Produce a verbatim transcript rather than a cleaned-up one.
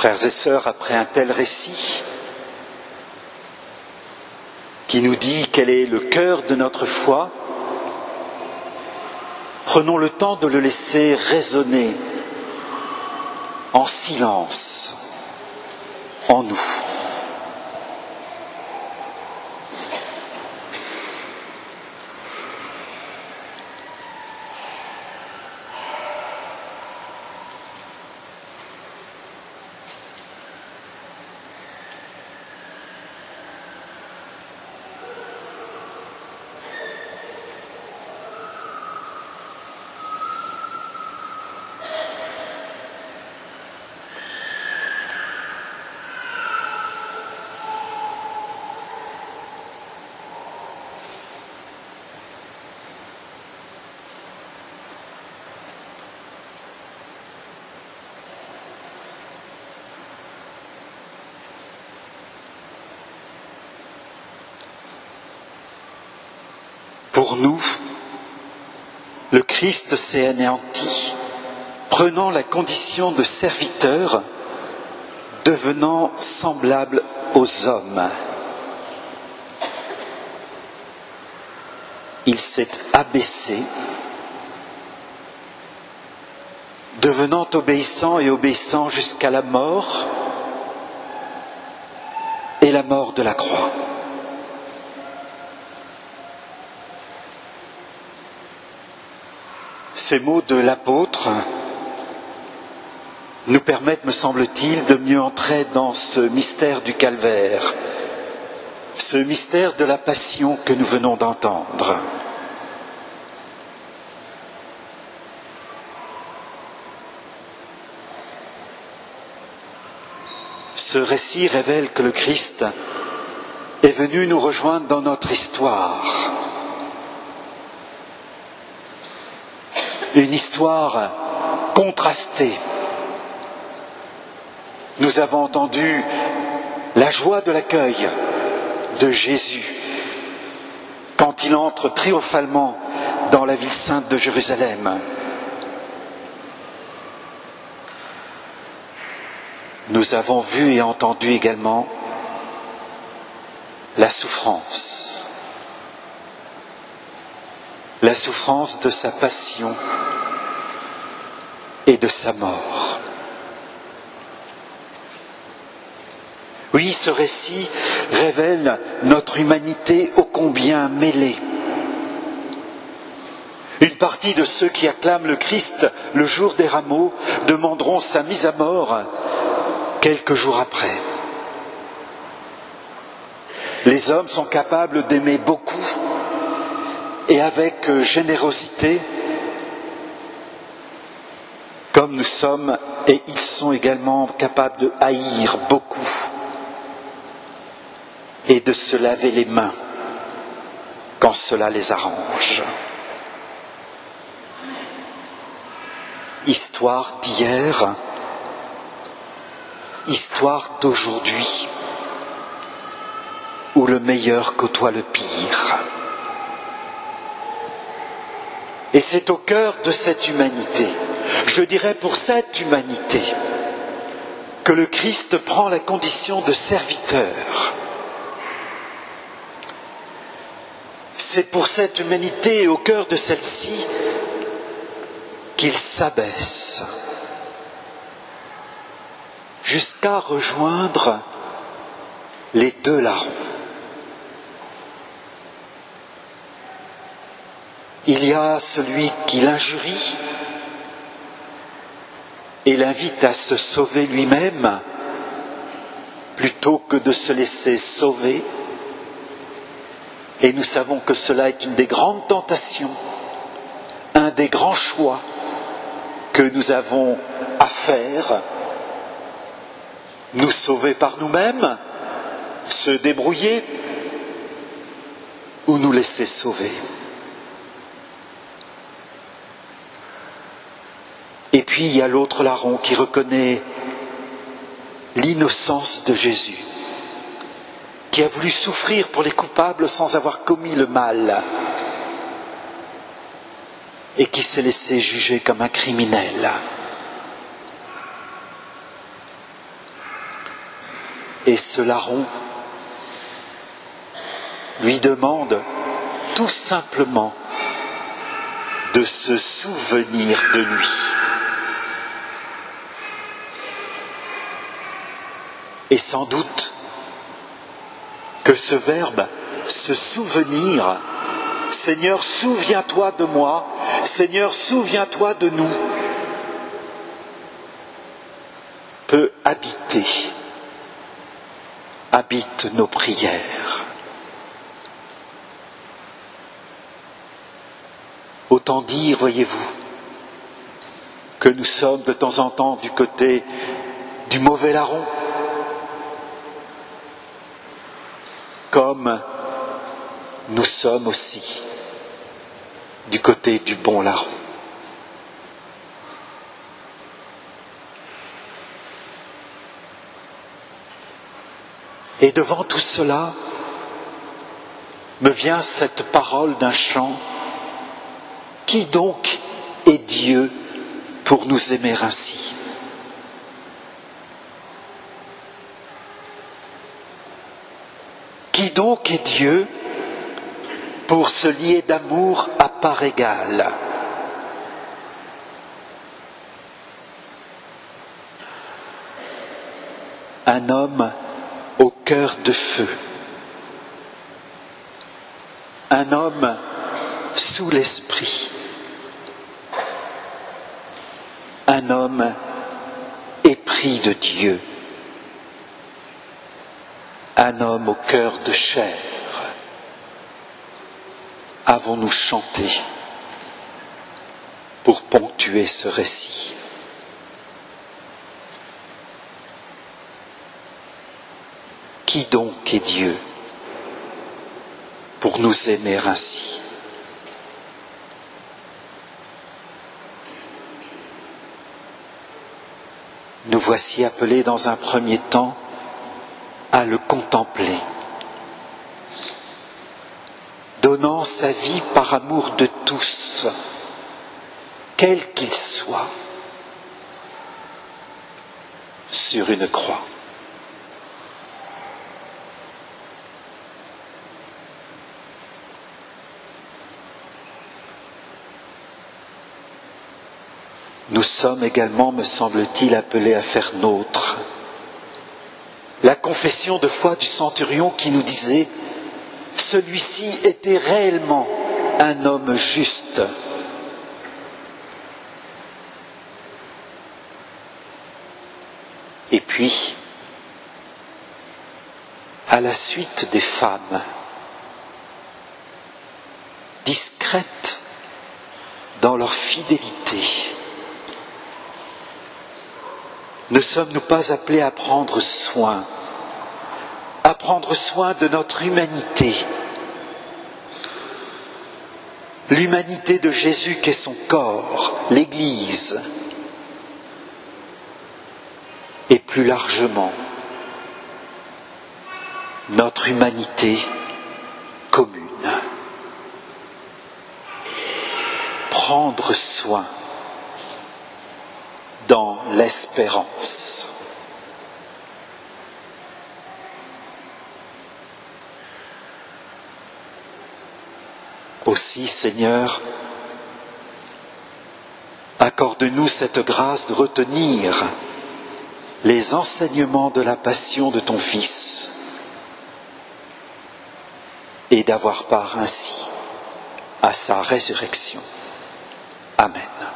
Frères et sœurs, après un tel récit qui nous dit quel est le cœur de notre foi, prenons le temps de le laisser résonner en silence en nous. Pour nous, le Christ s'est anéanti, prenant la condition de serviteur, devenant semblable aux hommes. Il s'est abaissé, devenant obéissant et obéissant jusqu'à la mort et la mort de la croix. Ces mots de l'apôtre nous permettent, me semble-t-il, de mieux entrer dans ce mystère du calvaire, ce mystère de la passion que nous venons d'entendre. Ce récit révèle que le Christ est venu nous rejoindre dans notre histoire. Une histoire contrastée. Nous avons entendu la joie de l'accueil de Jésus quand il entre triomphalement dans la ville sainte de Jérusalem. Nous avons vu et entendu également la souffrance, la souffrance de sa passion et de sa mort. Oui, ce récit révèle notre humanité ô combien mêlée. Une partie de ceux qui acclament le Christ le jour des rameaux demanderont sa mise à mort quelques jours après. Les hommes sont capables d'aimer beaucoup et avec générosité, comme nous sommes et ils sont également capables de haïr beaucoup et de se laver les mains quand cela les arrange. Histoire d'hier, histoire d'aujourd'hui, où le meilleur côtoie le pire. Et c'est au cœur de cette humanité, je dirais pour cette humanité, que le Christ prend la condition de serviteur. C'est pour cette humanité et au cœur de celle-ci qu'il s'abaisse jusqu'à rejoindre les deux larrons. Il y a celui qui l'injurie et l'invite à se sauver lui-même plutôt que de se laisser sauver. Et nous savons que cela est une des grandes tentations, un des grands choix que nous avons à faire. Nous sauver par nous-mêmes, se débrouiller ou nous laisser sauver. Et puis il y a l'autre larron qui reconnaît l'innocence de Jésus, qui a voulu souffrir pour les coupables sans avoir commis le mal et qui s'est laissé juger comme un criminel. Et ce larron lui demande tout simplement de se souvenir de lui. Et sans doute que ce verbe « se souvenir », Seigneur, souviens-toi de moi, Seigneur, souviens-toi de nous, peut habiter, habite nos prières. Autant dire, voyez-vous, que nous sommes de temps en temps du côté du mauvais larron, comme nous sommes aussi du côté du bon larron. Et devant tout cela, me vient cette parole d'un chant. Qui donc est Dieu pour nous aimer ainsi ? Qui donc est Dieu pour se lier d'amour à part égale ? Un homme au cœur de feu, un homme sous l'esprit, un homme épris de Dieu, un homme au cœur de chair. Avons-nous chanté pour ponctuer ce récit ? Qui donc est Dieu pour nous aimer ainsi ? Nous voici appelés dans un premier temps à le contempler, donnant sa vie par amour de tous, quels qu'ils soient, sur une croix. Nous sommes également, me semble-t-il, appelés à faire nôtre la confession de foi du centurion qui nous disait « Celui-ci était réellement un homme juste ». Et puis, à la suite des femmes, discrètes dans leur fidélité, ne sommes-nous pas appelés à prendre soin, à prendre soin de notre humanité, l'humanité de Jésus qu'est son corps, l'Église, et plus largement, notre humanité commune. Prendre soin dans l'espérance. Aussi, Seigneur, accorde-nous cette grâce de retenir les enseignements de la passion de ton Fils et d'avoir part ainsi à sa résurrection. Amen.